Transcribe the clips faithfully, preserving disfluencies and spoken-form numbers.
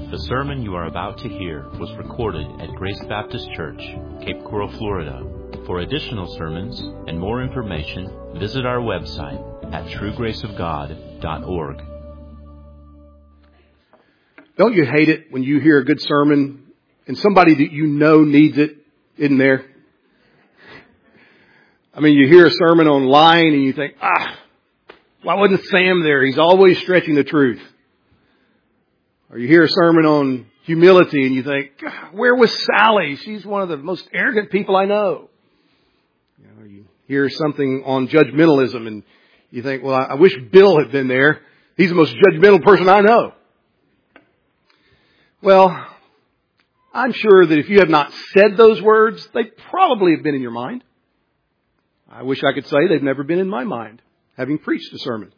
The sermon you are about to hear was recorded at Grace Baptist Church, Cape Coral, Florida. For additional sermons and more information, visit our website at true grace of god dot org. Don't you hate it when you hear a good sermon and somebody that you know needs it isn't there? I mean, you hear a sermon online and you think, ah, why wasn't Sam there? He's always stretching the truth. Or you hear a sermon on humility and you think, where was Sally? She's one of the most arrogant people I know. You know, you hear something on judgmentalism and you think, well, I wish Bill had been there. He's the most judgmental person I know. Well, I'm sure that if you have not said those words, they probably have been in your mind. I wish I could say they've never been in my mind, having preached a sermon.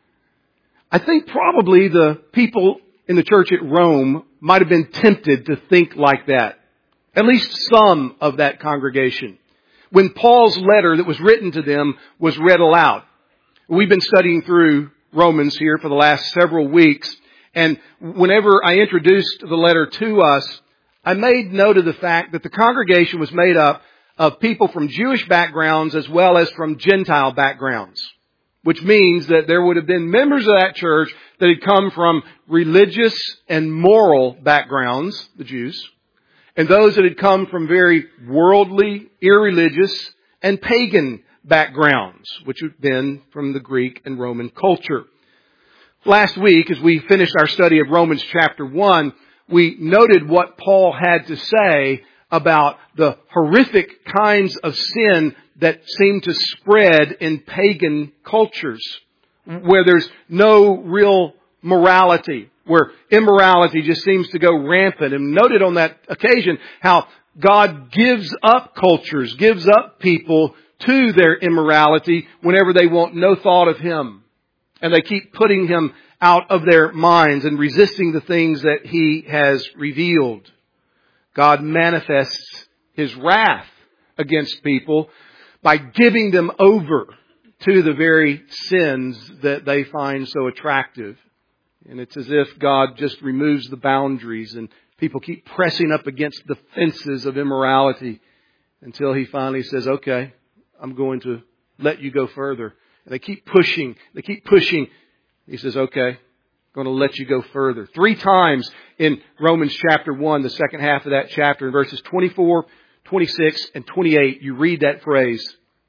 I think probably the people in the church at Rome might have been tempted to think like that. At least some of that congregation. When Paul's letter that was written to them was read aloud. We've been studying through Romans here for the last several weeks. And whenever I introduced the letter to us, I made note of the fact that the congregation was made up of people from Jewish backgrounds as well as from Gentile backgrounds. Which means that there would have been members of that church that had come from religious and moral backgrounds, the Jews, and those that had come from very worldly, irreligious, and pagan backgrounds, which had been from the Greek and Roman culture. Last week, as we finished our study of Romans chapter one, we noted what Paul had to say about the horrific kinds of sin that seem to spread in pagan cultures, where there's no real morality, where immorality just seems to go rampant. And noted on that occasion how God gives up cultures, gives up people to their immorality whenever they want no thought of Him. And they keep putting Him out of their minds and resisting the things that He has revealed. God manifests His wrath against people by giving them over to the very sins that they find so attractive. And it's as if God just removes the boundaries and people keep pressing up against the fences of immorality until He finally says, okay, I'm going to let you go further. And they keep pushing, they keep pushing. He says, okay, I'm going to let you go further. Three times in Romans chapter one, the second half of that chapter, in verses twenty-four, twenty-six, and twenty-eight, you read that phrase,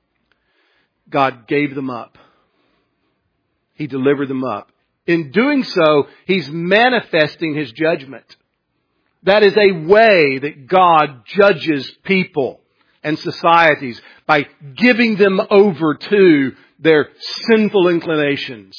God gave them up. He delivered them up. In doing so, He's manifesting His judgment. That is a way that God judges people and societies, by giving them over to their sinful inclinations,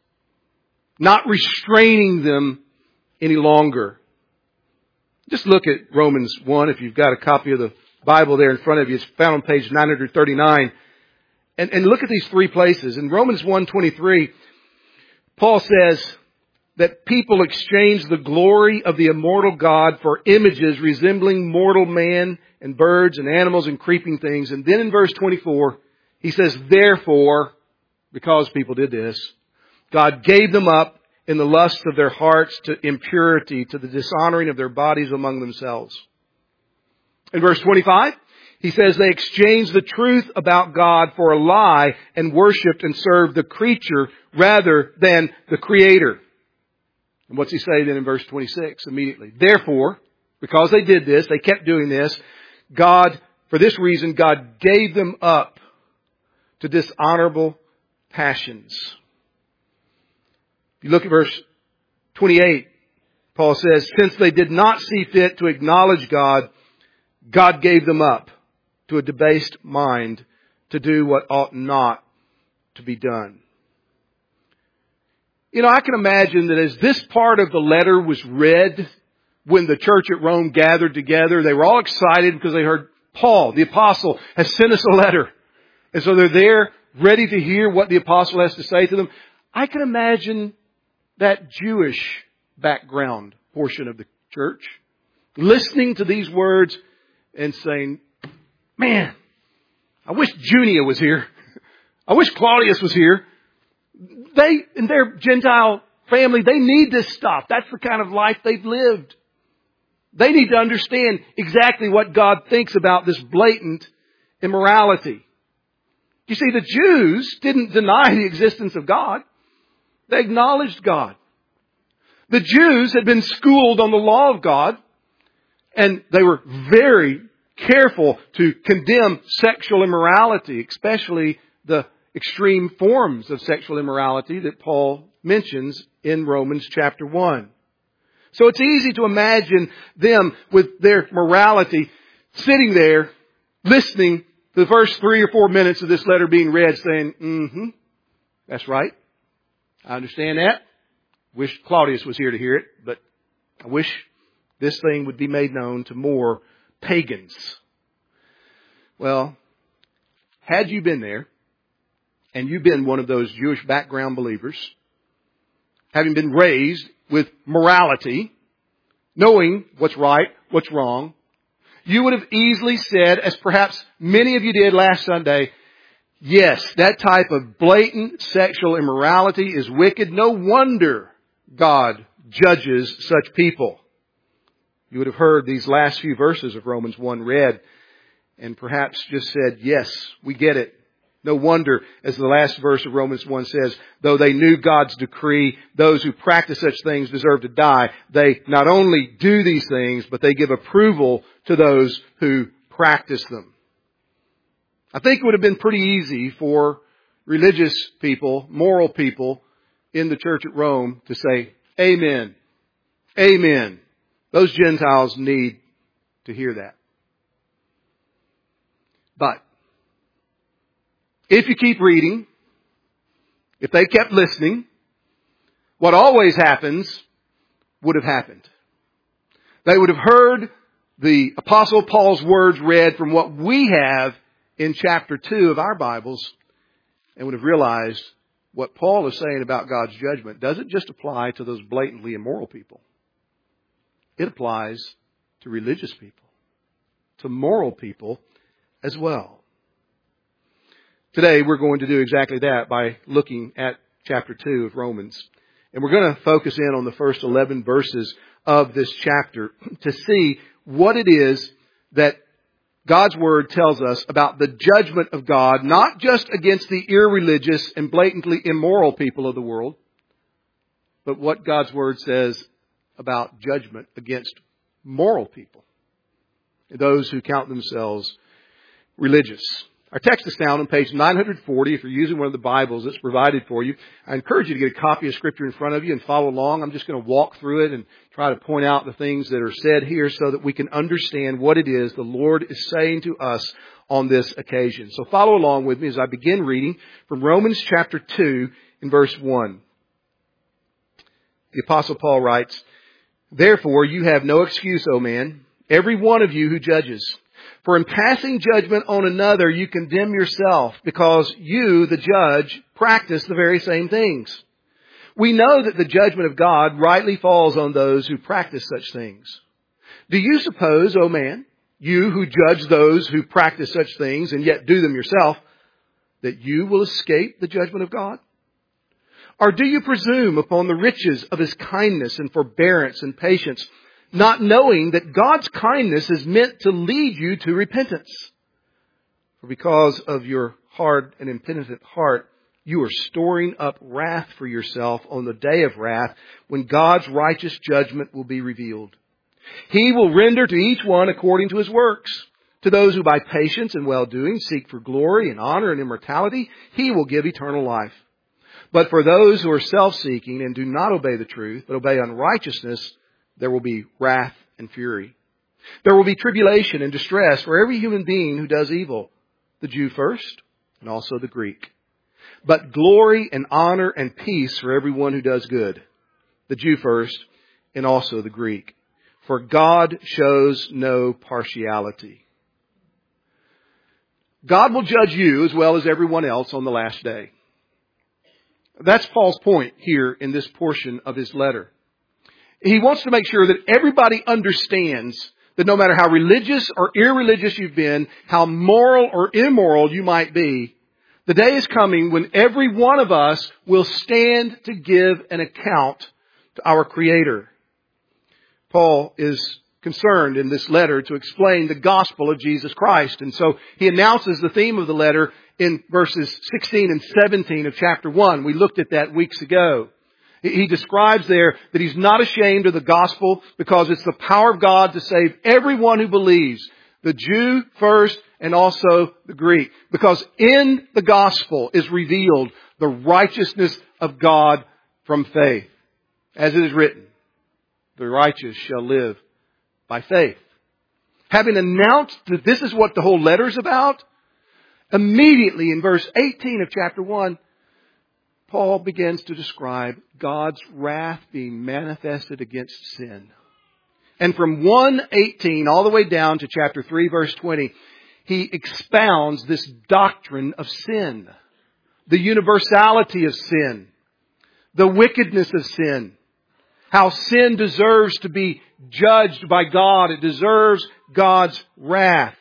not restraining them any longer. Just look at Romans one. If you've got a copy of the Bible there in front of you, it's found on page nine thirty-nine. And, and look at these three places. In Romans one twenty-three, Paul says that people exchange the glory of the immortal God for images resembling mortal man and birds and animals and creeping things. And then in verse twenty-four, he says, therefore, because people did this, God gave them up in the lust of their hearts to impurity, to the dishonoring of their bodies among themselves. In verse twenty-five, he says they exchanged the truth about God for a lie and worshipped and served the creature rather than the Creator. And what's he say then in verse twenty-six immediately? Therefore, because they did this, they kept doing this, God, for this reason, God gave them up to dishonorable passions. If you look at verse twenty-eight, Paul says, since they did not see fit to acknowledge God, God gave them up to a debased mind to do what ought not to be done. You know, I can imagine that as this part of the letter was read, when the church at Rome gathered together, they were all excited because they heard Paul, the apostle, has sent us a letter. And so they're there ready to hear what the apostle has to say to them. I can imagine that Jewish background portion of the church listening to these words and saying, man, I wish Junia was here. I wish Claudius was here. They, in their Gentile family, they need this stuff. That's the kind of life they've lived. They need to understand exactly what God thinks about this blatant immorality. You see, the Jews didn't deny the existence of God. They acknowledged God. The Jews had been schooled on the law of God, and they were very careful to condemn sexual immorality, especially the extreme forms of sexual immorality that Paul mentions in Romans chapter one. So it's easy to imagine them with their morality sitting there listening to the first three or four minutes of this letter being read saying, mm-hmm, that's right. I understand that. Wish Claudius was here to hear it, but I wish this thing would be made known to more pagans. Well, had you been there, and you've been one of those Jewish background believers, having been raised with morality, knowing what's right, what's wrong, you would have easily said, as perhaps many of you did last Sunday, yes, that type of blatant sexual immorality is wicked. No wonder God judges such people. You would have heard these last few verses of Romans one read and perhaps just said, yes, we get it. No wonder, as the last verse of Romans one says, though they knew God's decree, those who practice such things deserve to die. They not only do these things, but they give approval to those who practice them. I think it would have been pretty easy for religious people, moral people in the church at Rome to say, amen, amen. Those Gentiles need to hear that. But if you keep reading, if they kept listening, what always happens would have happened. They would have heard the Apostle Paul's words read from what we have in chapter two of our Bibles and would have realized what Paul is saying about God's judgment doesn't just apply to those blatantly immoral people. It applies to religious people, to moral people as well. Today we're going to do exactly that by looking at chapter two of Romans. And we're going to focus in on the first eleven verses of this chapter to see what it is that God's Word tells us about the judgment of God, not just against the irreligious and blatantly immoral people of the world, but what God's Word says about judgment against moral people, those who count themselves religious. Our text is found on page nine forty. If you're using one of the Bibles that's provided for you, I encourage you to get a copy of Scripture in front of you and follow along. I'm just going to walk through it and try to point out the things that are said here so that we can understand what it is the Lord is saying to us on this occasion. So follow along with me as I begin reading from Romans chapter two in verse one. The Apostle Paul writes, therefore you have no excuse, O man, every one of you who judges. For in passing judgment on another, you condemn yourself, because you, the judge, practice the very same things. We know that the judgment of God rightly falls on those who practice such things. Do you suppose, O man, you who judge those who practice such things and yet do them yourself, that you will escape the judgment of God? Or do you presume upon the riches of His kindness and forbearance and patience, not knowing that God's kindness is meant to lead you to repentance? For because of your hard and impenitent heart, you are storing up wrath for yourself on the day of wrath, when God's righteous judgment will be revealed. He will render to each one according to his works. To those who by patience and well-doing seek for glory and honor and immortality, He will give eternal life. But for those who are self-seeking and do not obey the truth, but obey unrighteousness, there will be wrath and fury. There will be tribulation and distress for every human being who does evil, the Jew first and also the Greek. But glory and honor and peace for everyone who does good, the Jew first and also the Greek. For God shows no partiality. God will judge you as well as everyone else on the last day. That's Paul's point here in this portion of his letter. He wants to make sure that everybody understands that no matter how religious or irreligious you've been, how moral or immoral you might be, The day is coming when every one of us will stand to give an account to our Creator. Paul is concerned in this letter to explain the gospel of Jesus Christ. And so he announces the theme of the letter in verses sixteen and seventeen of chapter one. We looked at that weeks ago. He describes there that he's not ashamed of the gospel because it's the power of God to save everyone who believes. The Jew first and also the Greek. Because in the gospel is revealed the righteousness of God from faith. As it is written, the righteous shall live by faith. Having announced that this is what the whole letter is about, immediately in verse eighteen of chapter one, Paul begins to describe God's wrath being manifested against sin. And from one eighteen all the way down to chapter three, verse twenty, he expounds this doctrine of sin, the universality of sin, the wickedness of sin, how sin deserves to be judged by God. It deserves God's wrath.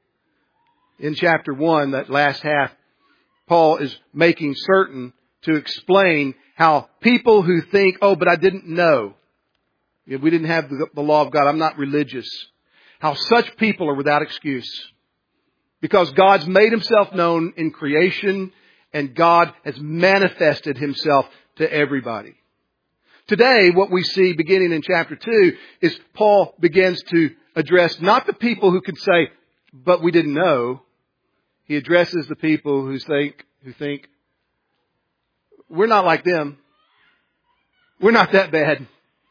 In chapter one, that last half, Paul is making certain to explain how people who think, oh, but I didn't know. If we didn't have the, the law of God, I'm not religious. How such people are without excuse. Because God's made Himself known in creation and God has manifested Himself to everybody. Today, what we see beginning in chapter two is Paul begins to address not the people who could say, but we didn't know. He addresses the people who think, who think, we're not like them. We're not that bad.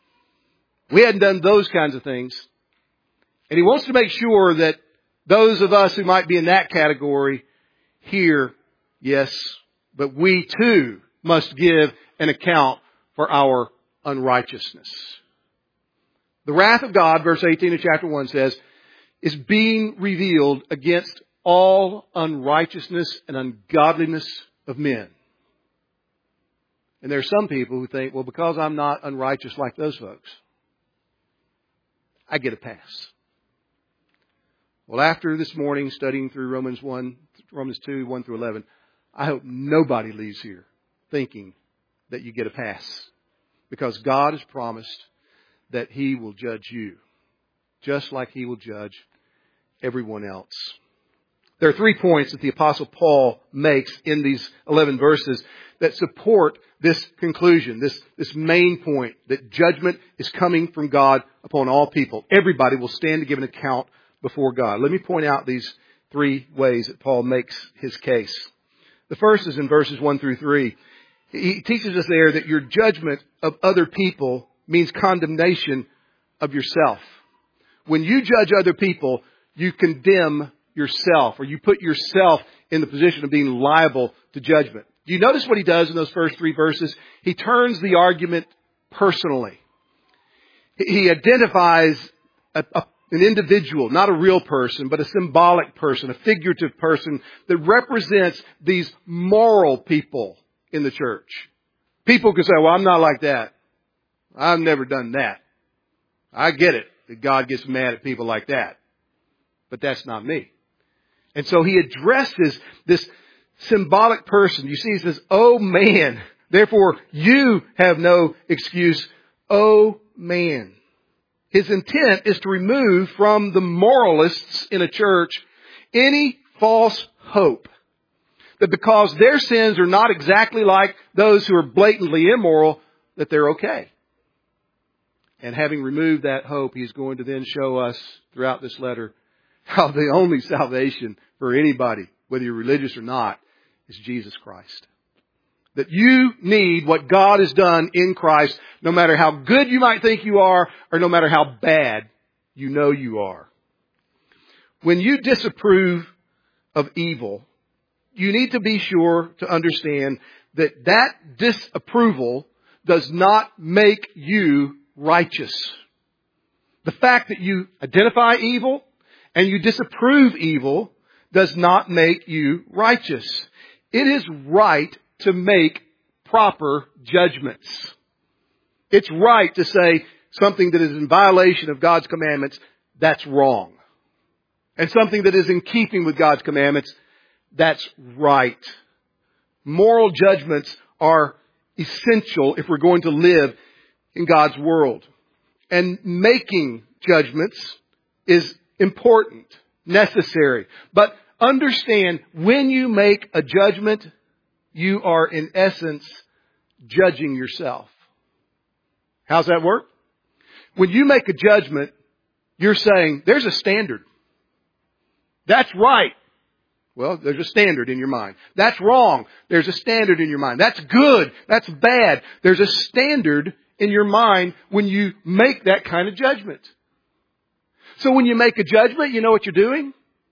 We hadn't done those kinds of things. And he wants to make sure that those of us who might be in that category hear, yes, but we too must give an account for our unrighteousness. The wrath of God, verse eighteen of chapter one says, is being revealed against all unrighteousness and ungodliness of men. And there are some people who think, well, because I'm not unrighteous like those folks, I get a pass. Well, after this morning studying through Romans one, Romans two, one through eleven, I hope nobody leaves here thinking that you get a pass. Because God has promised that He will judge you, just like He will judge everyone else. There are three points that the Apostle Paul makes in these eleven verses that support this conclusion, this, this main point, that judgment is coming from God upon all people. Everybody will stand to give an account before God. Let me point out these three ways that Paul makes his case. The first is in verses one through three. He teaches us there that your judgment of other people means condemnation of yourself. When you judge other people, you condemn yourself, or you put yourself in the position of being liable to judgment. Do you notice what he does in those first three verses? He turns the argument personally. He identifies a, a, an individual, not a real person, but a symbolic person, a figurative person that represents these moral people in the church. People can say, well, I'm not like that. I've never done that. I get it that God gets mad at people like that. But that's not me. And so he addresses this symbolic person. You see, he says, oh man, therefore you have no excuse. Oh man. His intent is to remove from the moralists in a church any false hope that because their sins are not exactly like those who are blatantly immoral, that they're okay. And having removed that hope, he's going to then show us throughout this letter how the only salvation for anybody, whether you're religious or not, is Jesus Christ. That you need what God has done in Christ, no matter how good you might think you are, or no matter how bad you know you are. When you disapprove of evil, you need to be sure to understand that that disapproval does not make you righteous. The fact that you identify evil and you disapprove evil does not make you righteous. It is right to make proper judgments. It's right to say something that is in violation of God's commandments, that's wrong. And something that is in keeping with God's commandments, that's right. Moral judgments are essential if we're going to live in God's world. And making judgments is important, necessary. But understand, when you make a judgment, you are in essence judging yourself. How's that work? When you make a judgment, you're saying, there's a standard. That's right. Well, there's a standard in your mind. That's wrong. There's a standard in your mind. That's good. That's bad. There's a standard in your mind when you make that kind of judgment. So when you make a judgment, you know what you're doing?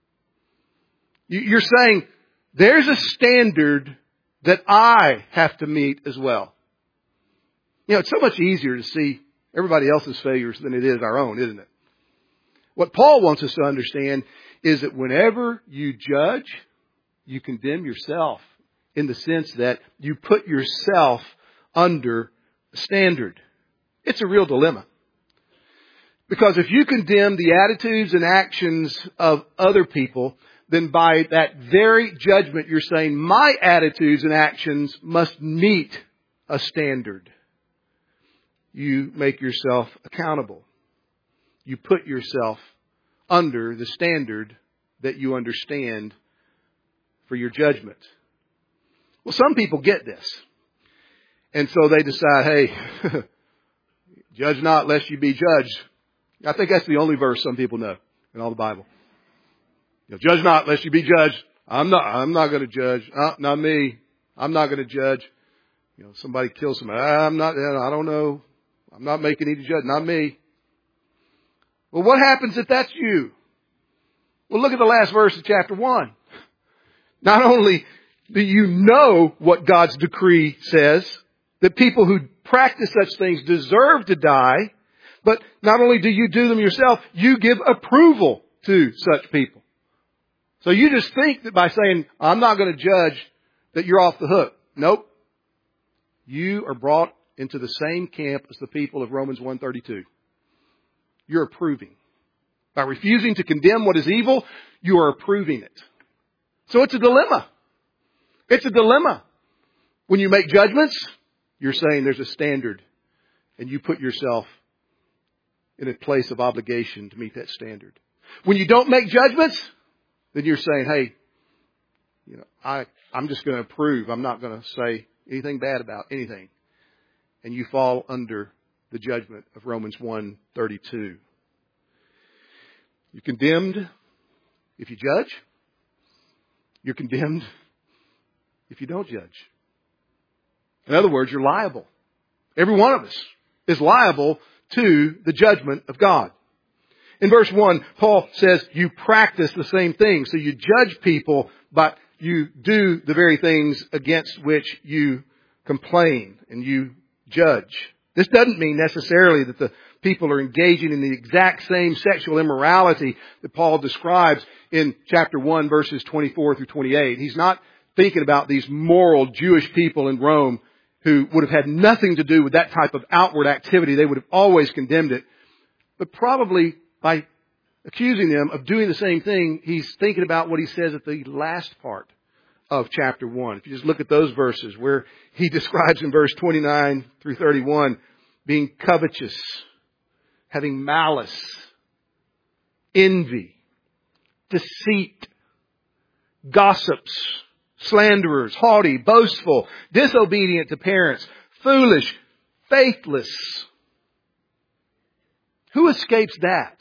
You're saying, there's a standard that I have to meet as well. You know, it's so much easier to see everybody else's failures than it is our own, isn't it? What Paul wants us to understand is that whenever you judge, you condemn yourself in the sense that you put yourself under a standard. It's a real dilemma. Because if you condemn the attitudes and actions of other people, then by that very judgment, you're saying my attitudes and actions must meet a standard. You make yourself accountable. You put yourself under the standard that you understand for your judgment. Well, some people get this. And so they decide, hey, judge not lest you be judged. I think that's the only verse some people know in all the Bible. You know, judge not lest you be judged. I'm not, I'm not going to judge. Uh, not me. I'm not going to judge. You know, somebody kills somebody. I'm not, I don't know. I'm not making any judge. Not me. Well, what happens if that's you? Well, look at the last verse of chapter one. Not only do you know what God's decree says, that people who practice such things deserve to die, but not only do you do them yourself, you give approval to such people. So you just think that by saying, I'm not going to judge, that you're off the hook. Nope. You are brought into the same camp as the people of Romans one thirty-two. You're approving. By refusing to condemn what is evil, you are approving it. So it's a dilemma. It's a dilemma. When you make judgments, you're saying there's a standard, and you put yourself in a place of obligation to meet that standard. When you don't make judgments, then you're saying, hey, you know, I, I'm just going to approve. I'm not going to say anything bad about anything. And you fall under the judgment of Romans one thirty-two. You're condemned if you judge. You're condemned if you don't judge. In other words, you're liable. Every one of us is liable to the judgment of God. In verse one, Paul says you practice the same thing. So you judge people, but you do the very things against which you complain and you judge. This doesn't mean necessarily that the people are engaging in the exact same sexual immorality that Paul describes in chapter one, verses twenty-four through twenty-eight. He's not thinking about these moral Jewish people in Rome who would have had nothing to do with that type of outward activity. They would have always condemned it. But probably by accusing them of doing the same thing, he's thinking about what he says at the last part of chapter one. If you just look at those verses where he describes in verse twenty-nine through thirty-one, being covetous, having malice, envy, deceit, gossips, slanderers, haughty, boastful, disobedient to parents, foolish, faithless. Who escapes that?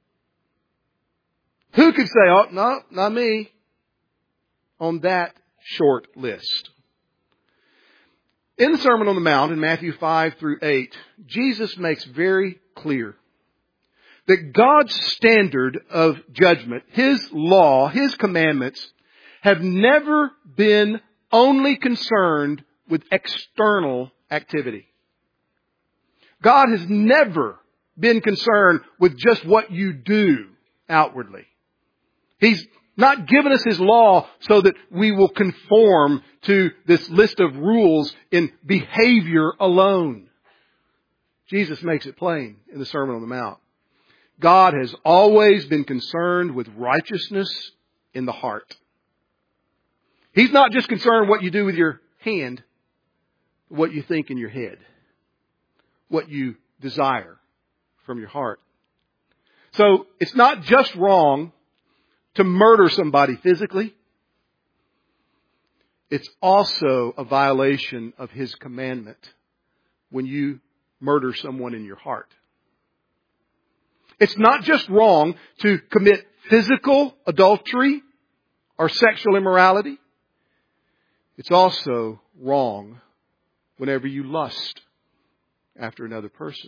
Who could say, oh, no, not me, on that short list? In the Sermon on the Mount in Matthew five through eight, Jesus makes very clear that God's standard of judgment, His law, His commandments, have never been only concerned with external activity. God has never been concerned with just what you do outwardly. He's not given us His law so that we will conform to this list of rules in behavior alone. Jesus makes it plain in the Sermon on the Mount. God has always been concerned with righteousness in the heart. He's not just concerned what you do with your hand, what you think in your head, what you desire from your heart. So it's not just wrong to murder somebody physically. It's also a violation of His commandment when you murder someone in your heart. It's not just wrong to commit physical adultery or sexual immorality. It's also wrong whenever you lust after another person.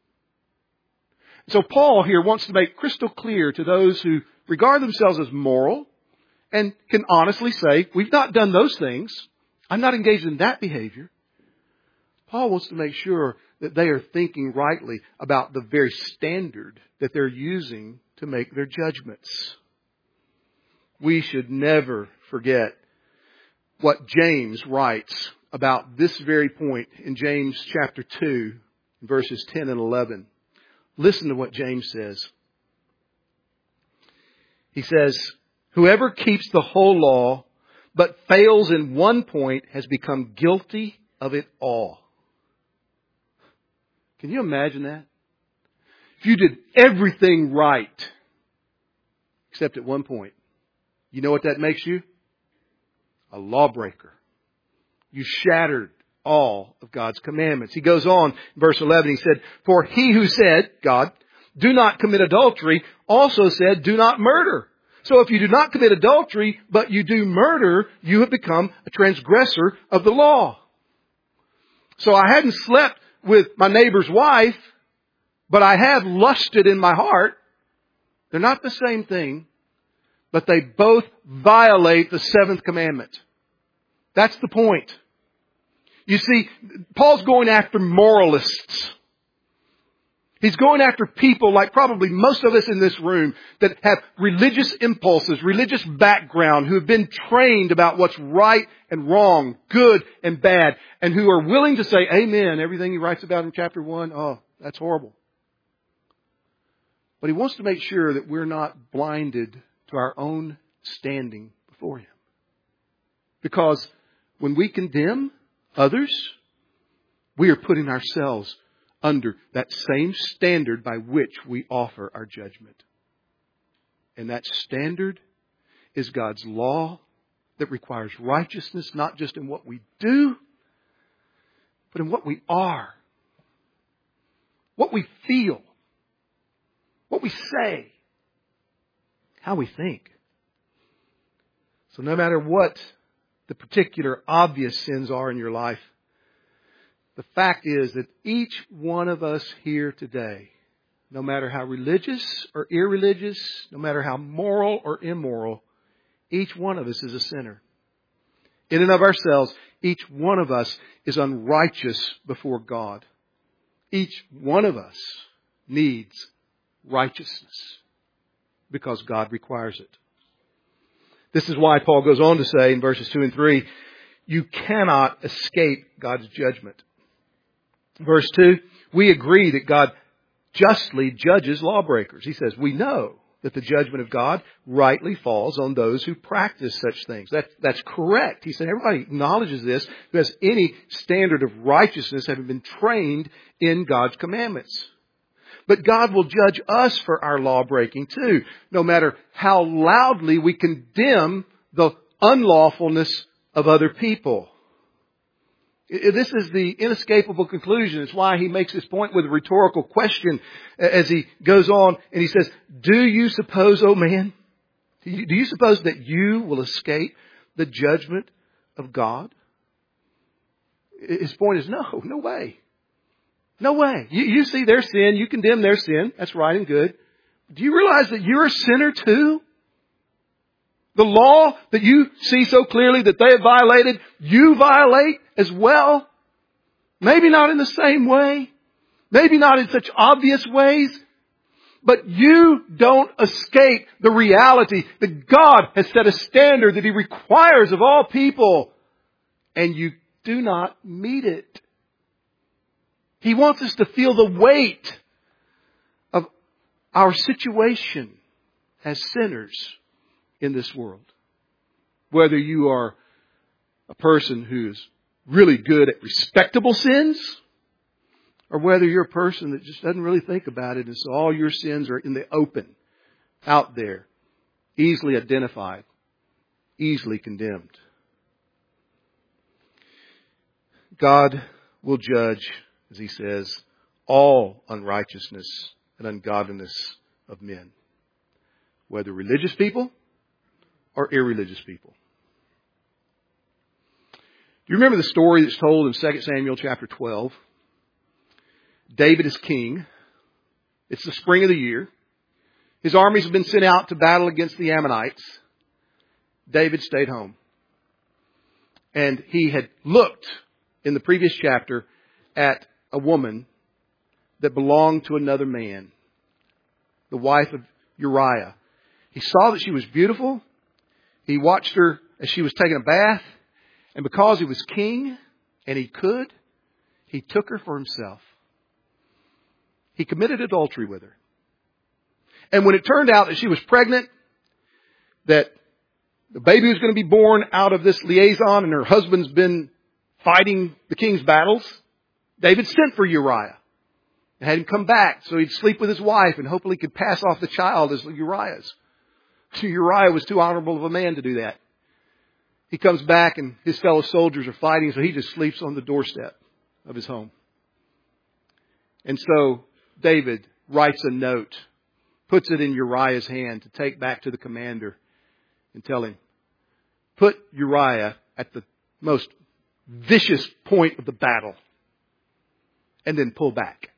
So Paul here wants to make crystal clear to those who regard themselves as moral and can honestly say, we've not done those things. I'm not engaged in that behavior. Paul wants to make sure that they are thinking rightly about the very standard that they're using to make their judgments. We should never forget what James writes about this very point in James chapter two, verses ten and eleven. Listen to what James says. He says, whoever keeps the whole law but fails in one point has become guilty of it all. Can you imagine that? If you did everything right, except at one point, you know what that makes you? A lawbreaker. You shattered all of God's commandments. He goes on, verse eleven, he said, for he who said, God, do not commit adultery, also said, do not murder. So if you do not commit adultery, but you do murder, you have become a transgressor of the law. So I hadn't slept with my neighbor's wife, but I have lusted in my heart. They're not the same thing, but they both violate the seventh commandment. That's the point. You see, Paul's going after moralists. He's going after people like probably most of us in this room that have religious impulses, religious background, who have been trained about what's right and wrong, good and bad, and who are willing to say, amen, everything he writes about in chapter one, oh, that's horrible. But he wants to make sure that we're not blinded to our own standing before Him. Because when we condemn others, we are putting ourselves under that same standard by which we offer our judgment. And that standard is God's law that requires righteousness, not just in what we do, but in what we are, what we feel, what we say, how we think. So no matter what the particular obvious sins are in your life, the fact is that each one of us here today, no matter how religious or irreligious, no matter how moral or immoral, each one of us is a sinner. In and of ourselves, each one of us is unrighteous before God. Each one of us needs righteousness because God requires it. This is why Paul goes on to say in verses two and three, you cannot escape God's judgment. Verse two, we agree that God justly judges lawbreakers. He says, we know that the judgment of God rightly falls on those who practice such things. That, that's correct. He said, everybody acknowledges this who has any standard of righteousness, having been trained in God's commandments. But God will judge us for our law breaking too, no matter how loudly we condemn the unlawfulness of other people. This is the inescapable conclusion. It's why he makes this point with a rhetorical question as he goes on and he says, do you suppose, O man, do you, do you suppose that you will escape the judgment of God? His point is no, no way. No way. You, you see their sin, you condemn their sin. That's right and good. Do you realize that you're a sinner too? The law that you see so clearly that they have violated, you violate as well. Maybe not in the same way. Maybe not in such obvious ways. But you don't escape the reality that God has set a standard that He requires of all people. And you do not meet it. He wants us to feel the weight of our situation as sinners in this world. Whether you are a person who's really good at respectable sins, or whether you're a person that just doesn't really think about it, and so all your sins are in the open, out there, easily identified, easily condemned. God will judge, as He says, all unrighteousness and ungodliness of men, whether religious people or irreligious people. Do you remember the story that's told in Second Samuel chapter twelve? David is king. It's the spring of the year. His armies have been sent out to battle against the Ammonites. David stayed home. And he had looked in the previous chapter at a woman that belonged to another man, the wife of Uriah. He saw that she was beautiful. He watched her as she was taking a bath. And because he was king and he could, he took her for himself. He committed adultery with her. And when it turned out that she was pregnant, that the baby was going to be born out of this liaison and her husband's been fighting the king's battles, David sent for Uriah and had him come back so he'd sleep with his wife and hopefully could pass off the child as Uriah's. So Uriah was too honorable of a man to do that. He comes back and his fellow soldiers are fighting, so he just sleeps on the doorstep of his home. And so David writes a note, puts it in Uriah's hand to take back to the commander and tell him, put Uriah at the most vicious point of the battle and then pull back.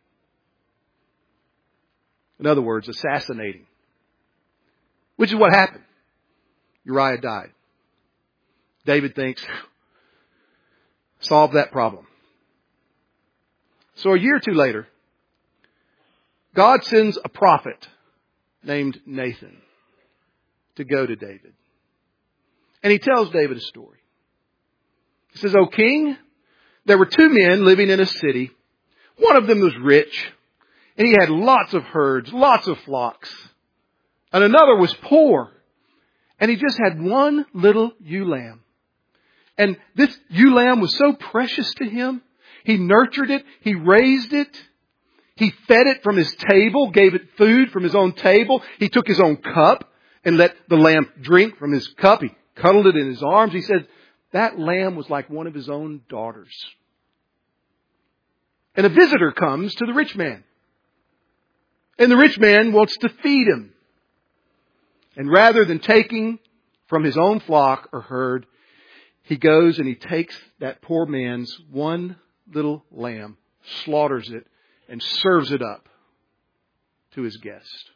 In other words, assassinating. Which is what happened. Uriah died. David thinks, solve that problem. So a year or two later, God sends a prophet named Nathan to go to David. And he tells David a story. He says, O king, there were two men living in a city. One of them was rich, and he had lots of herds, lots of flocks. And another was poor, and he just had one little ewe lamb. And this ewe lamb was so precious to him. He nurtured it. He raised it. He fed it from his table, gave it food from his own table. He took his own cup and let the lamb drink from his cup. He cuddled it in his arms. He said that lamb was like one of his own daughters. And a visitor comes to the rich man. And the rich man wants to feed him. And rather than taking from his own flock or herd, he goes and he takes that poor man's one little lamb, slaughters it, and serves it up to his guest.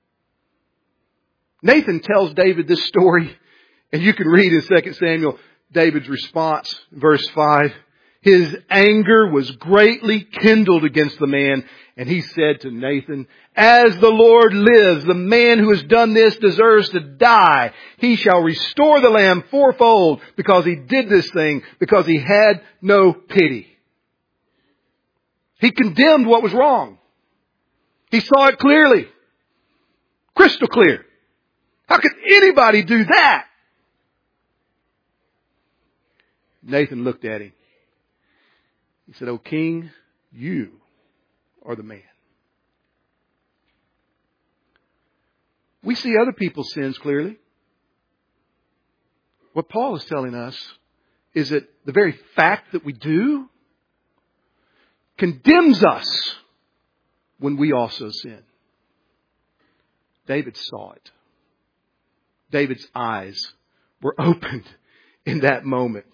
Nathan tells David this story, and you can read in Second Samuel David's response, verse five. His anger was greatly kindled against the man, and he said to Nathan, as the Lord lives, the man who has done this deserves to die. He shall restore the lamb fourfold because he did this thing, because he had no pity. He condemned what was wrong. He saw it clearly. Crystal clear. How could anybody do that? Nathan looked at him. He said, O king, you are the man. We see other people's sins clearly. What Paul is telling us is that the very fact that we do condemns us when we also sin. David saw it. David's eyes were opened in that moment.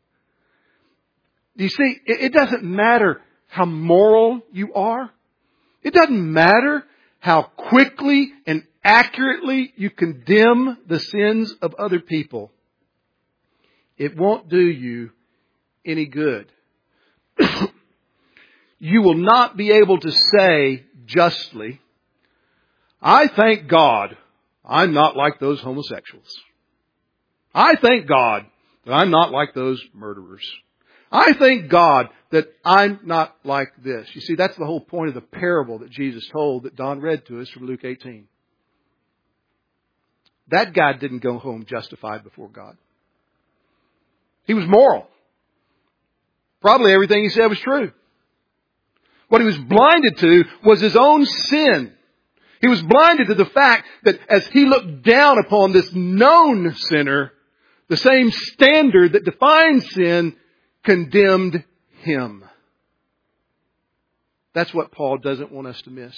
You see, it doesn't matter how moral you are. It doesn't matter how quickly and accurately you condemn the sins of other people. It won't do you any good. You will not be able to say justly, I thank God I'm not like those homosexuals. I thank God that I'm not like those murderers. I thank God that I'm not like this. You see, that's the whole point of the parable that Jesus told that Don read to us from Luke eighteen. That guy didn't go home justified before God. He was moral. Probably everything he said was true. What he was blinded to was his own sin. He was blinded to the fact that as he looked down upon this known sinner, the same standard that defines sin condemned him. That's what Paul doesn't want us to miss.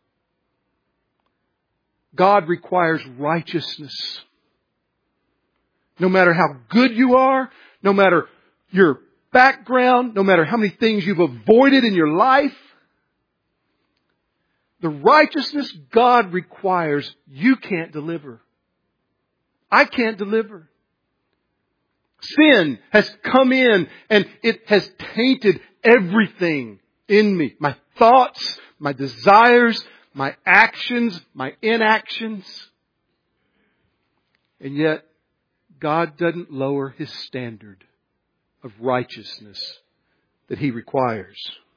God requires righteousness. No matter how good you are, no matter your background, no matter how many things you've avoided in your life, the righteousness God requires, you can't deliver. I can't deliver. Sin has come in and it has tainted everything in me. My thoughts, my desires, my actions, my inactions. And yet, God doesn't lower His standard of righteousness that He requires.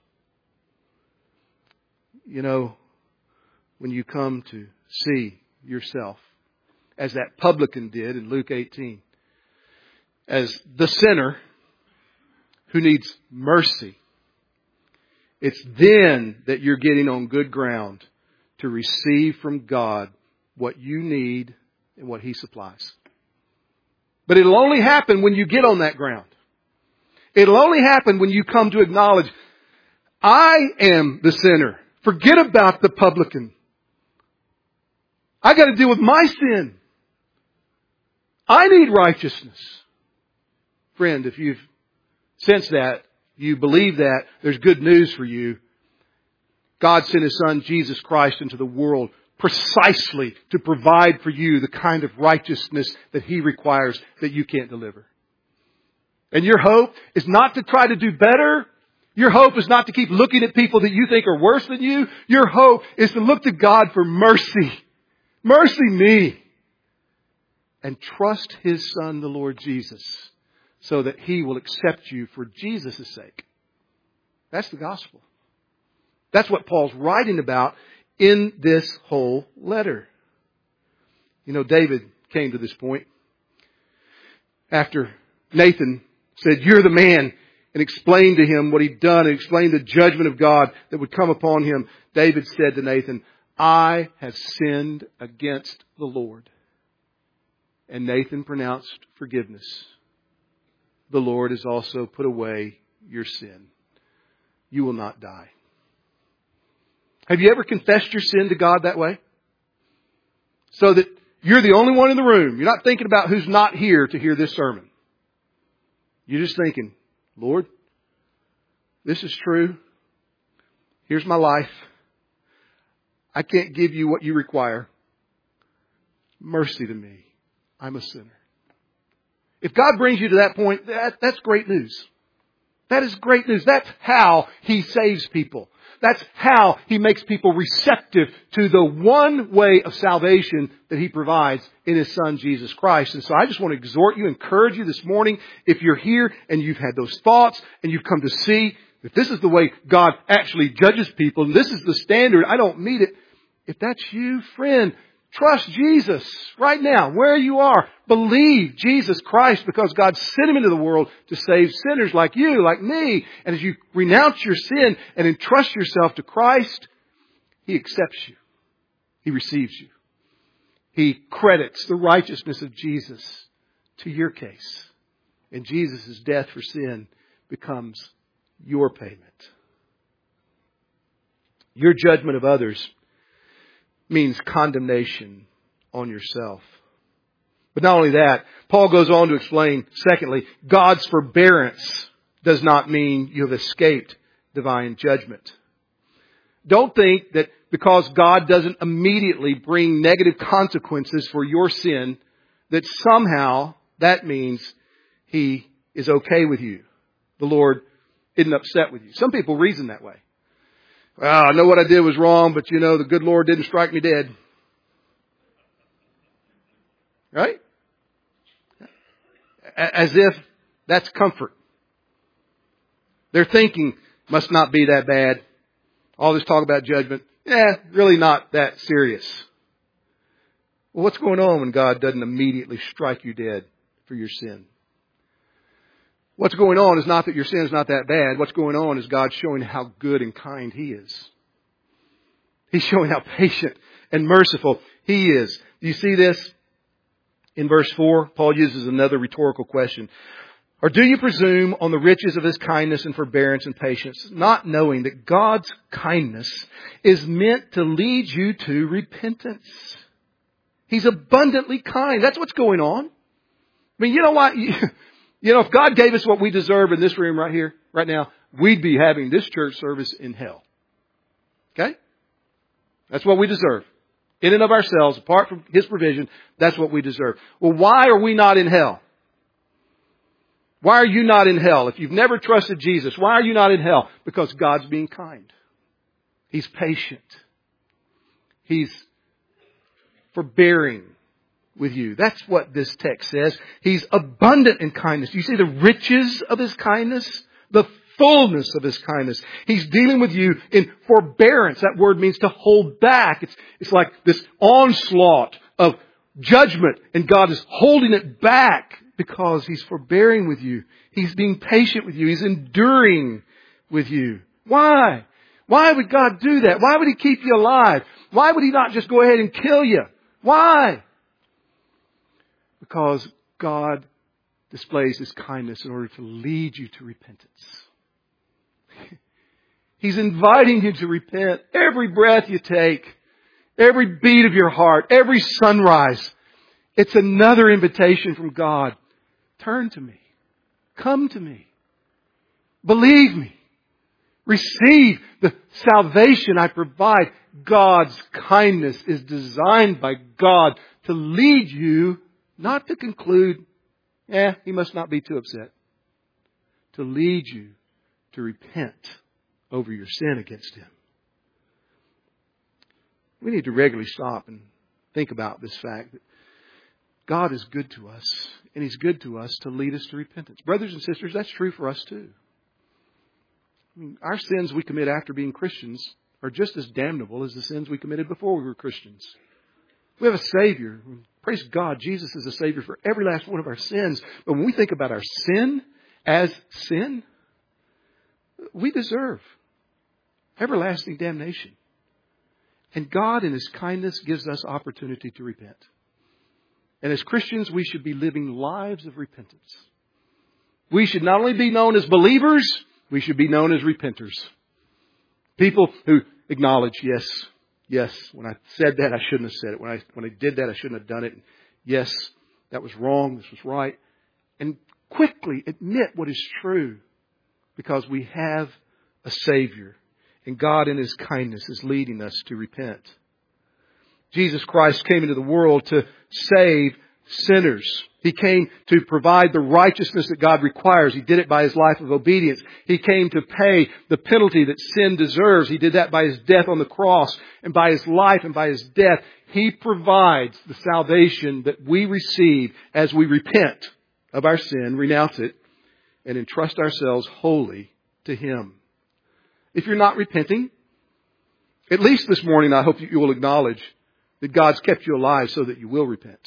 You know, when you come to see yourself, as that publican did in Luke eighteen, as the sinner who needs mercy, it's then that you're getting on good ground to receive from God what you need and what He supplies. But it'll only happen when you get on that ground. It'll only happen when you come to acknowledge, I am the sinner. Forget about the publican. I got to deal with my sin. I need righteousness. Friend, if you've sensed that, you believe that, there's good news for you. God sent His Son, Jesus Christ, into the world precisely to provide for you the kind of righteousness that He requires that you can't deliver. And your hope is not to try to do better. Your hope is not to keep looking at people that you think are worse than you. Your hope is to look to God for mercy. Mercy me. And trust His Son, the Lord Jesus, so that He will accept you for Jesus' sake. That's the gospel. That's what Paul's writing about in this whole letter. You know, David came to this point after Nathan said, you're the man, and explained to him what he'd done and explained the judgment of God that would come upon him. David said to Nathan, I have sinned against the Lord. And Nathan pronounced forgiveness. The Lord has also put away your sin. You will not die. Have you ever confessed your sin to God that way? So that you're the only one in the room. You're not thinking about who's not here to hear this sermon. You're just thinking, Lord, this is true. Here's my life. I can't give you what you require. Mercy to me. I'm a sinner. If God brings you to that point, that, that's great news. That is great news. That's how He saves people. That's how He makes people receptive to the one way of salvation that He provides in His Son, Jesus Christ. And so I just want to exhort you, encourage you this morning, if you're here and you've had those thoughts and you've come to see that this is the way God actually judges people and this is the standard, I don't meet it. If that's you, friend, trust Jesus right now, where you are. Believe Jesus Christ because God sent Him into the world to save sinners like you, like me. And as you renounce your sin and entrust yourself to Christ, He accepts you. He receives you. He credits the righteousness of Jesus to your case. And Jesus' death for sin becomes your payment. Your judgment of others means condemnation on yourself. But not only that, Paul goes on to explain, secondly, God's forbearance does not mean you have escaped divine judgment. Don't think that because God doesn't immediately bring negative consequences for your sin, that somehow that means He is okay with you. The Lord isn't upset with you. Some people reason that way. Well, I know what I did was wrong, but you know, the good Lord didn't strike me dead. Right? As if that's comfort. Their thinking must not be that bad. All this talk about judgment, yeah, really not that serious. Well, what's going on when God doesn't immediately strike you dead for your sin? What's going on is not that your sin is not that bad. What's going on is God showing how good and kind He is. He's showing how patient and merciful He is. Do you see this? In verse four, Paul uses another rhetorical question. Or do you presume on the riches of His kindness and forbearance and patience, not knowing that God's kindness is meant to lead you to repentance? He's abundantly kind. That's what's going on. I mean, you know what? You, you know, if God gave us what we deserve in this room right here, right now, we'd be having this church service in hell. Okay? That's what we deserve. In and of ourselves, apart from His provision, that's what we deserve. Well, why are we not in hell? Why are you not in hell? If you've never trusted Jesus, why are you not in hell? Because God's being kind. He's patient. He's forbearing with you. That's what this text says. He's abundant in kindness. You see the riches of His kindness? The fullness of His kindness. He's dealing with you in forbearance. That word means to hold back. It's, it's like this onslaught of judgment, and God is holding it back because He's forbearing with you. He's being patient with you. He's enduring with you. Why? Why would God do that? Why would He keep you alive? Why would He not just go ahead and kill you? Why? Because God displays His kindness in order to lead you to repentance. He's inviting you to repent. Every breath you take, every beat of your heart, every sunrise, it's another invitation from God. Turn to me. Come to me. Believe me. Receive the salvation I provide. God's kindness is designed by God to lead you, not to conclude, eh, He must not be too upset. To lead you to repent over your sin against Him. We need to regularly stop and think about this fact that God is good to us, and He's good to us to lead us to repentance. Brothers and sisters, that's true for us too. I mean, our sins we commit after being Christians are just as damnable as the sins we committed before we were Christians. We have a Savior. Praise God, Jesus is a Savior for every last one of our sins. But when we think about our sin as sin, we deserve everlasting damnation. And God in His kindness gives us opportunity to repent. And as Christians, we should be living lives of repentance. We should not only be known as believers, we should be known as repenters. People who acknowledge, yes, yes, when I said that, I shouldn't have said it. When I, when I did that, I shouldn't have done it. Yes, that was wrong. This was right. And quickly admit what is true because we have a Savior. And God in His kindness is leading us to repent. Jesus Christ came into the world to save sinners. He came to provide the righteousness that God requires. He did it by His life of obedience. He came to pay the penalty that sin deserves. He did that by His death on the cross. And by His life and by His death, He provides the salvation that we receive as we repent of our sin, renounce it, and entrust ourselves wholly to Him. If you're not repenting, at least this morning I hope you will acknowledge that God's kept you alive so that you will repent.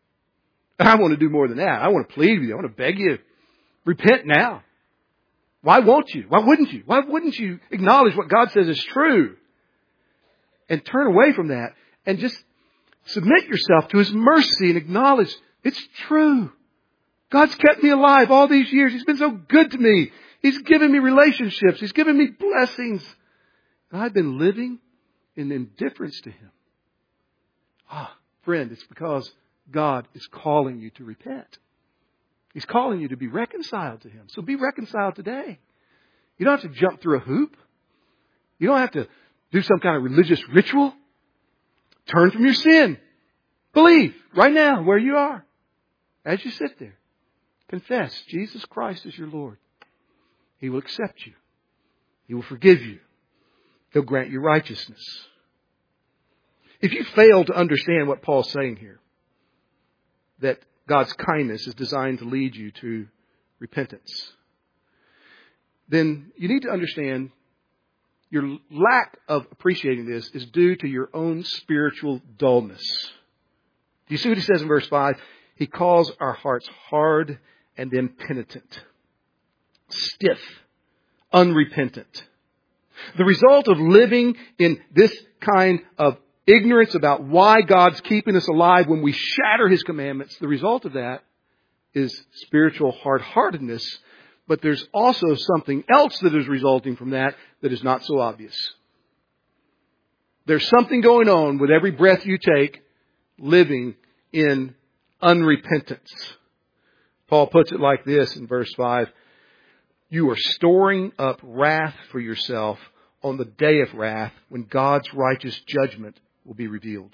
I want to do more than that. I want to plead with you. I want to beg you. Repent now. Why won't you? Why wouldn't you? Why wouldn't you acknowledge what God says is true? And turn away from that and just submit yourself to His mercy and acknowledge it's true. God's kept me alive all these years. He's been so good to me. He's given me relationships. He's given me blessings. And I've been living in indifference to Him. Ah, friend, it's because God is calling you to repent. He's calling you to be reconciled to Him. So be reconciled today. You don't have to jump through a hoop. You don't have to do some kind of religious ritual. Turn from your sin. Believe right now where you are. As you sit there. Confess Jesus Christ is your Lord. He will accept you. He will forgive you. He'll grant you righteousness. If you fail to understand what Paul's saying here, that God's kindness is designed to lead you to repentance, then you need to understand your lack of appreciating this is due to your own spiritual dullness. Do you see what he says in verse five? He calls our hearts hard and impenitent. stiff, unrepentant. The result of living in this kind of ignorance about why God's keeping us alive when we shatter His commandments, the result of that is spiritual hard-heartedness. But there's also something else that is resulting from that that is not so obvious. There's something going on with every breath you take, living in unrepentance. Paul puts it like this in verse five. You are storing up wrath for yourself on the day of wrath when God's righteous judgment will be revealed.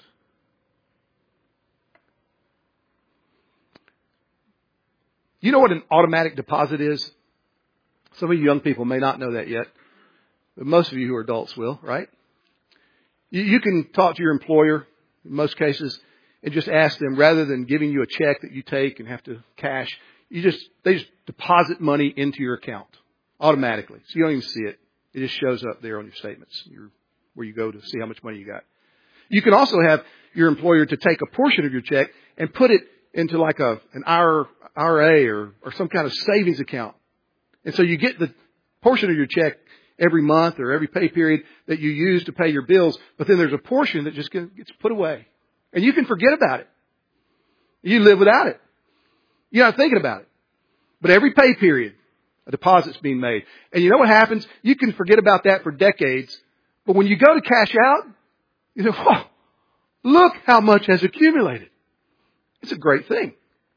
You know what an automatic deposit is? Some of you young people may not know that yet, but most of you who are adults will, right? You, you can talk to your employer in most cases and just ask them, rather than giving you a check that you take and have to cash, you just they just deposit money into your account automatically. So you don't even see it. It just shows up there on your statements, your, where you go to see how much money you got. You can also have your employer to take a portion of your check and put it into like a an I R A or, or some kind of savings account. And so you get the portion of your check every month or every pay period that you use to pay your bills, but then there's a portion that just gets put away. And you can forget about it. You live without it. You're not thinking about it. But every pay period, a deposit's being made. And you know what happens? You can forget about that for decades. But when you go to cash out, you say, whoa, look how much has accumulated. It's a great thing.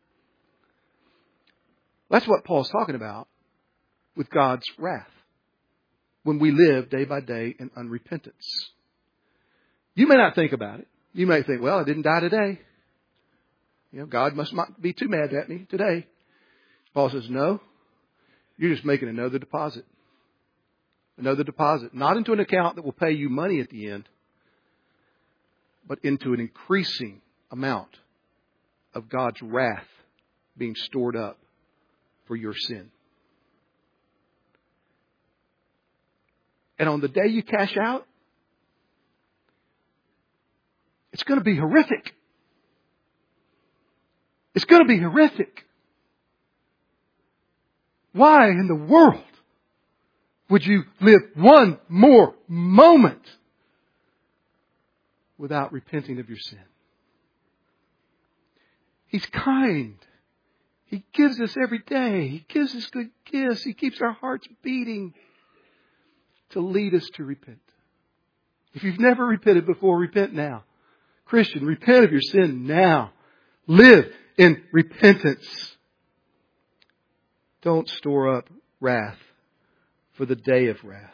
That's what Paul's talking about with God's wrath when we live day by day in unrepentance. You may not think about it. You may think, well, I didn't die today. You know, God must not be too mad at me today. Paul says, no, you're just making another deposit. Another deposit. Not into an account that will pay you money at the end, but into an increasing amount of God's wrath being stored up for your sin. And on the day you cash out, it's going to be horrific. It's going to be horrific. Why in the world would you live one more moment without repenting of your sin? He's kind. He gives us every day. He gives us good gifts. He keeps our hearts beating to lead us to repent. If you've never repented before, repent now. Christian, repent of your sin now. Live in repentance. Don't store up wrath for the day of wrath.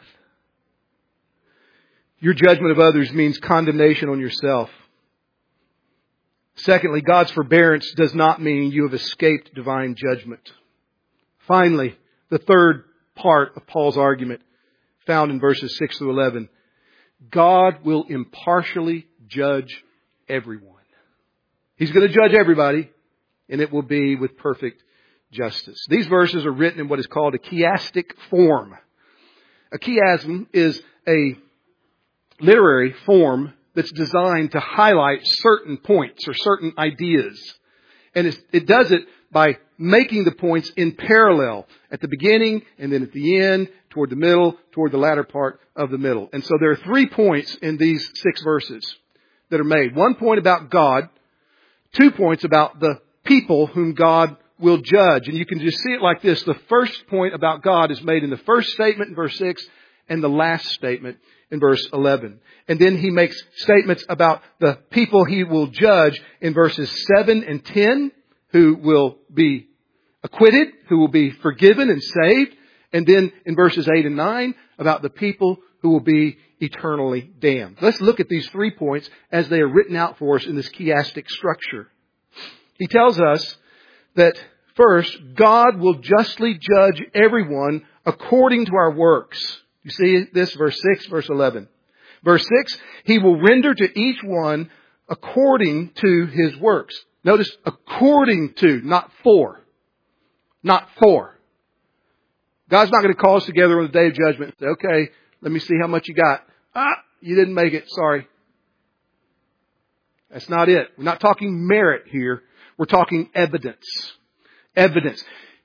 Your judgment of others means condemnation on yourself. Secondly, God's forbearance does not mean you have escaped divine judgment. Finally, the third part of Paul's argument, found in verses six through eleven. God will impartially judge everyone. He's going to judge everybody, and it will be with perfect justice. These verses are written in what is called a chiastic form. A chiasm is a literary form that's designed to highlight certain points or certain ideas. And it's, it does it by making the points in parallel at the beginning and then at the end, toward the middle, toward the latter part of the middle. And so there are three points in these six verses that are made. One point about God, two points about the people whom God will judge. And you can just see it like this. The first point about God is made in the first statement in verse six and the last statement in verse eleven. And then he makes statements about the people he will judge in verses seven and ten, who will be acquitted, who will be forgiven and saved. And then in verses eight and nine, about the people who will be eternally damned. Let's look at these three points as they are written out for us in this chiastic structure. He tells us that first, God will justly judge everyone according to our works. You see this, verse six, verse eleven. Verse six, He will render to each one according to his works. Notice, according to, not for. Not for. God's not going to call us together on the day of judgment and say, okay, let me see how much you got. Ah, you didn't make it. Sorry. That's not it. We're not talking merit here. We're talking evidence. Evidence.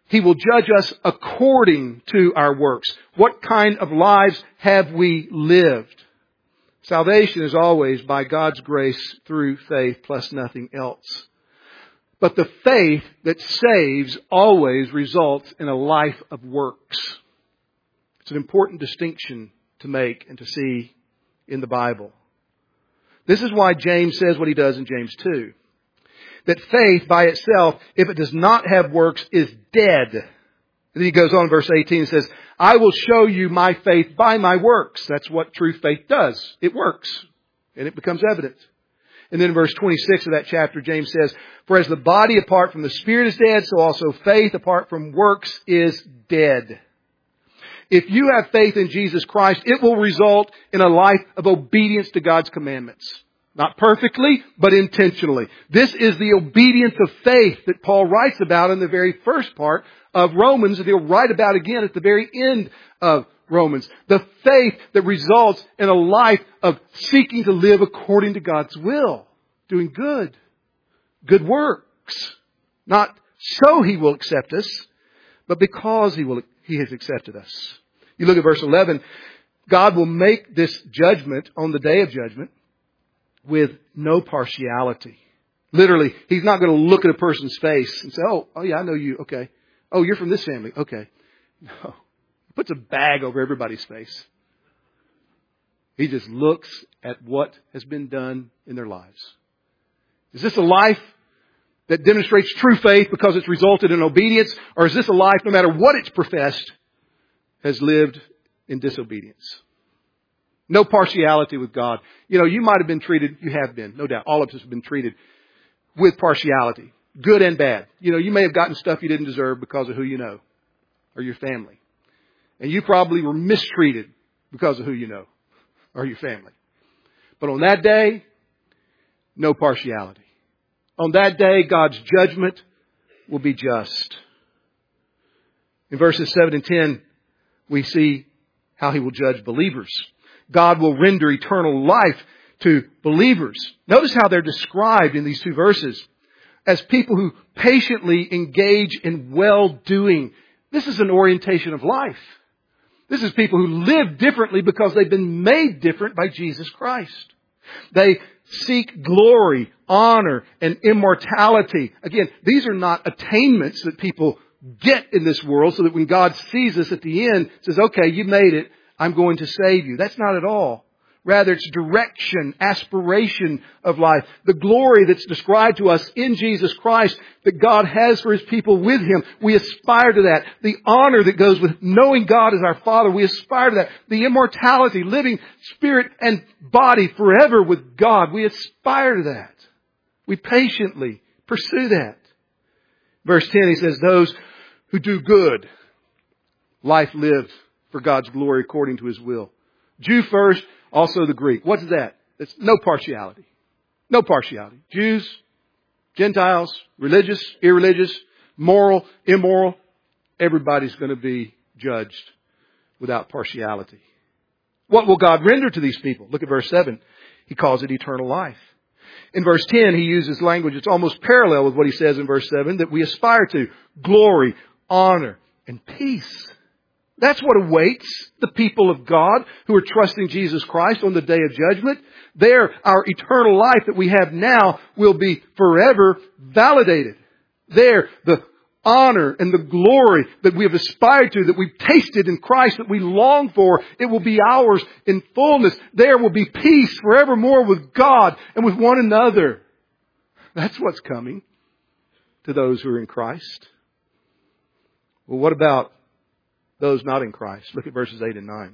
He will judge us according to our works. What kind of lives have we lived? Salvation is always by God's grace through faith plus nothing else. But the faith that saves always results in a life of works. It's an important distinction to make and to see in the Bible. This is why James says what he does in James two. That faith by itself, if it does not have works, is dead. And then he goes on in verse eighteen and says, I will show you my faith by my works. That's what true faith does. It works. And it becomes evident. And then in verse twenty-six of that chapter, James says, for as the body apart from the Spirit is dead, so also faith apart from works is dead. If you have faith in Jesus Christ, it will result in a life of obedience to God's commandments. Not perfectly, but intentionally. This is the obedience of faith that Paul writes about in the very first part of Romans, and he'll write about again at the very end of Romans. The faith that results in a life of seeking to live according to God's will. Doing good. Good works. Not so He will accept us, but because He will, He has accepted us. You look at verse eleven. God will make this judgment on the day of judgment with no partiality. Literally, He's not going to look at a person's face and say, oh, oh yeah, I know you. Okay. Oh, you're from this family. Okay. No. He puts a bag over everybody's face. He just looks at what has been done in their lives. Is this a life that demonstrates true faith because it's resulted in obedience? Or is this a life, no matter what it's professed, has lived in disobedience? No partiality with God. You know, you might have been treated, you have been, no doubt. All of us have been treated with partiality. Good and bad. You know, you may have gotten stuff you didn't deserve because of who you know. Or your family. And you probably were mistreated because of who you know. Or your family. But on that day, no partiality. On that day, God's judgment will be just. In verses seven and ten, we see how He will judge believers. God will render eternal life to believers. Notice how they're described in these two verses as people who patiently engage in well-doing. This is an orientation of life. This is people who live differently because they've been made different by Jesus Christ. They seek glory, honor, and immortality. Again, these are not attainments that people get in this world so that when God sees us at the end, says, okay, you made it. I'm going to save you. That's not at all. Rather, it's direction, aspiration of life. The glory that's described to us in Jesus Christ that God has for His people with Him. We aspire to that. The honor that goes with knowing God as our Father. We aspire to that. The immortality, living spirit and body forever with God. We aspire to that. We patiently pursue that. Verse ten, he says, those who do good, life lived for God's glory according to His will. Jew first, also the Greek. What's that? It's no partiality. No partiality. Jews, Gentiles, religious, irreligious, moral, immoral. Everybody's going to be judged without partiality. What will God render to these people? Look at verse seven. He calls it eternal life. In verse ten, he uses language that's almost parallel with what he says in verse seven, that we aspire to. Glory, honor, and peace. That's what awaits the people of God who are trusting Jesus Christ on the day of judgment. There, our eternal life that we have now will be forever validated. There, the honor and the glory that we have aspired to, that we've tasted in Christ, that we long for, it will be ours in fullness. There will be peace forevermore with God and with one another. That's what's coming to those who are in Christ. Well, what about those not in Christ? Look at verses eight and nine.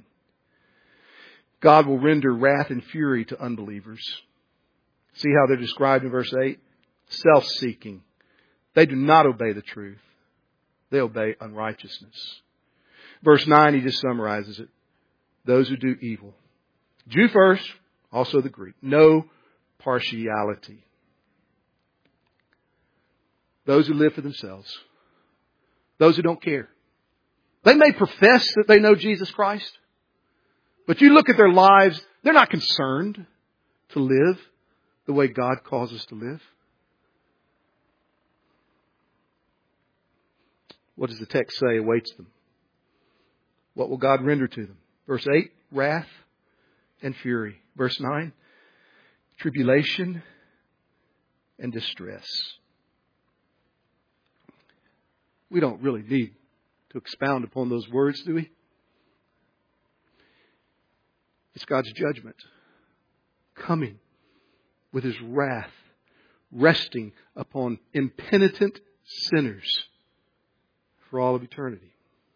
God will render wrath and fury to unbelievers. See how they're described in verse eight? Self-seeking. They do not obey the truth. They obey unrighteousness. Verse nine, he just summarizes it. Those who do evil. Jew first, also the Greek. No partiality. Those who live for themselves. Those who don't care. They may profess that they know Jesus Christ, but you look at their lives, they're not concerned to live the way God calls us to live. what does the text say awaits them? What will God render to them? Verse eight, wrath and fury. Verse nine, tribulation and distress. We don't really need to expound upon those words, do we? It's God's judgment coming with His wrath resting upon impenitent sinners for all of eternity.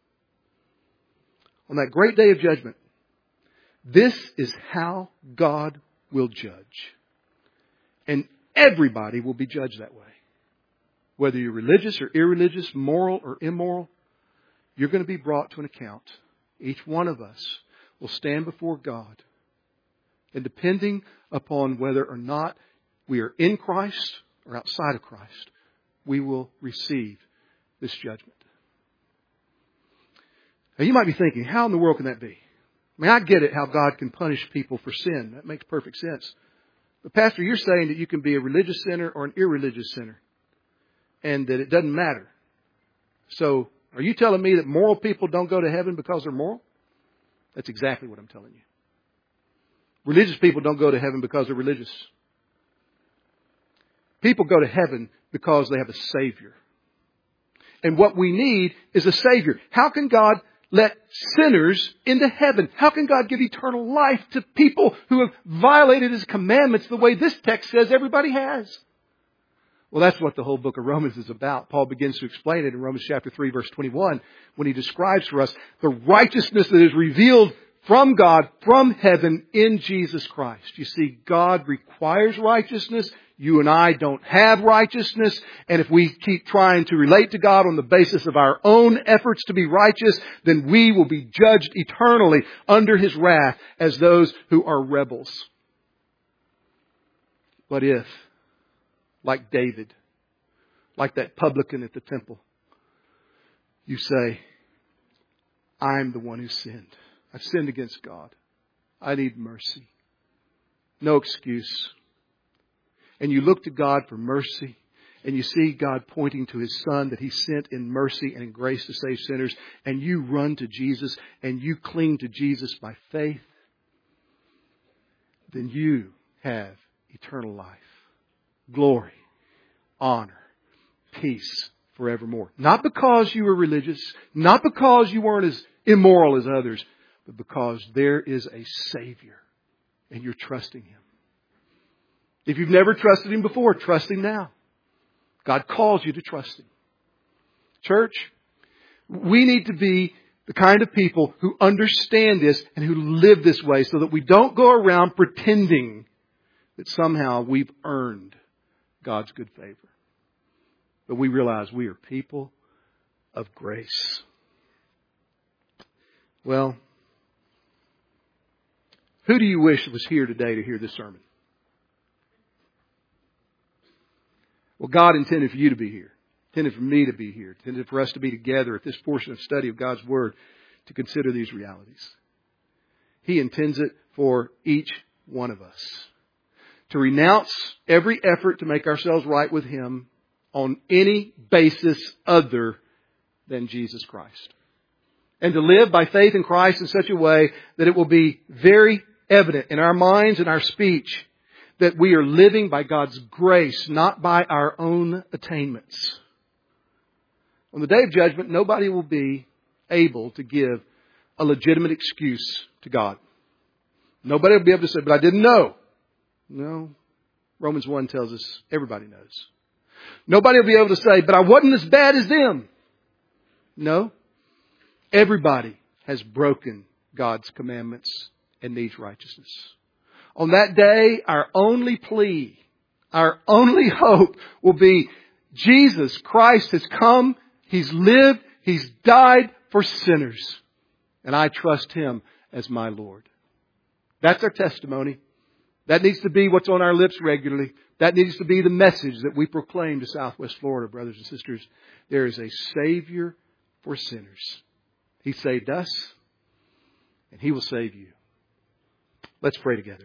On that great day of judgment, this is how God will judge. And everybody will be judged that way. Whether you're religious or irreligious, moral or immoral, you're going to be brought to an account. Each one of us will stand before God. And depending upon whether or not we are in Christ or outside of Christ, we will receive this judgment. Now you might be thinking, how in the world can that be? I mean, I get it how God can punish people for sin. That makes perfect sense. But Pastor, you're saying that you can be a religious sinner or an irreligious sinner. And that it doesn't matter. So, are you telling me that moral people don't go to heaven because they're moral? That's exactly what I'm telling you. Religious people don't go to heaven because they're religious. People go to heaven because they have a Savior. And what we need is a Savior. How can God let sinners into heaven? How can God give eternal life to people who have violated His commandments the way this text says everybody has? Well, that's what the whole book of Romans is about. Paul begins to explain it in Romans chapter three, verse twenty-one, when he describes for us the righteousness that is revealed from God, from heaven, in Jesus Christ. You see, God requires righteousness. You and I don't have righteousness. And if we keep trying to relate to God on the basis of our own efforts to be righteous, then we will be judged eternally under His wrath as those who are rebels. But if, like David, like that publican at the temple, you say, I'm the one who sinned. I've sinned against God. I need mercy. No excuse. And you look to God for mercy, and you see God pointing to His Son that He sent in mercy and in grace to save sinners, and you run to Jesus and you cling to Jesus by faith, then you have eternal life. Glory, honor, peace forevermore. Not because you were religious, not because you weren't as immoral as others, but because there is a Savior and you're trusting Him. If you've never trusted Him before, trust Him now. God calls you to trust Him. Church, we need to be the kind of people who understand this and who live this way so that we don't go around pretending that somehow we've earned God's good favor. But we realize we are people of grace. Well, who do you wish was here today to hear this sermon? Well, God intended for you to be here. Intended for me to be here. Intended for us to be together at this portion of study of God's Word to consider these realities. He intends it for each one of us. To renounce every effort to make ourselves right with Him on any basis other than Jesus Christ. And to live by faith in Christ in such a way that it will be very evident in our minds and our speech that we are living by God's grace, not by our own attainments. On the day of judgment, nobody will be able to give a legitimate excuse to God. Nobody will be able to say, but I didn't know. No. Romans one tells us everybody knows. Nobody will be able to say, but I wasn't as bad as them. No. Everybody has broken God's commandments and needs righteousness. On that day, our only plea, our only hope will be Jesus Christ has come, He's lived, He's died for sinners, and I trust Him as my Lord. That's our testimony. That needs to be what's on our lips regularly. That needs to be the message that we proclaim to Southwest Florida, brothers and sisters. There is a Savior for sinners. He saved us, and He will save you. Let's pray together.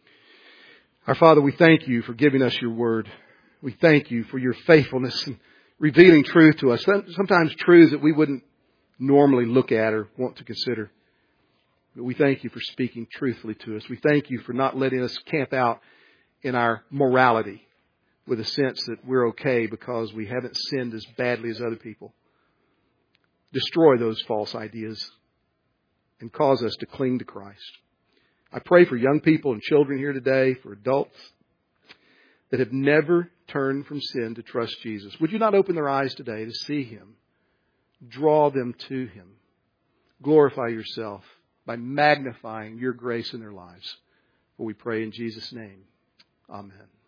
Our Father, we thank You for giving us Your Word. We thank You for Your faithfulness. And revealing truth to us. Sometimes truths that we wouldn't normally look at or want to consider. But we thank you for speaking truthfully to us. We thank you for not letting us camp out in our morality with a sense that we're okay because we haven't sinned as badly as other people. Destroy those false ideas and cause us to cling to Christ. I pray for young people and children here today, for adults that have never turned from sin to trust Jesus. Would you not open their eyes today to see Him? Draw them to Him. Glorify yourself by magnifying your grace in their lives. For we pray in Jesus' name. Amen.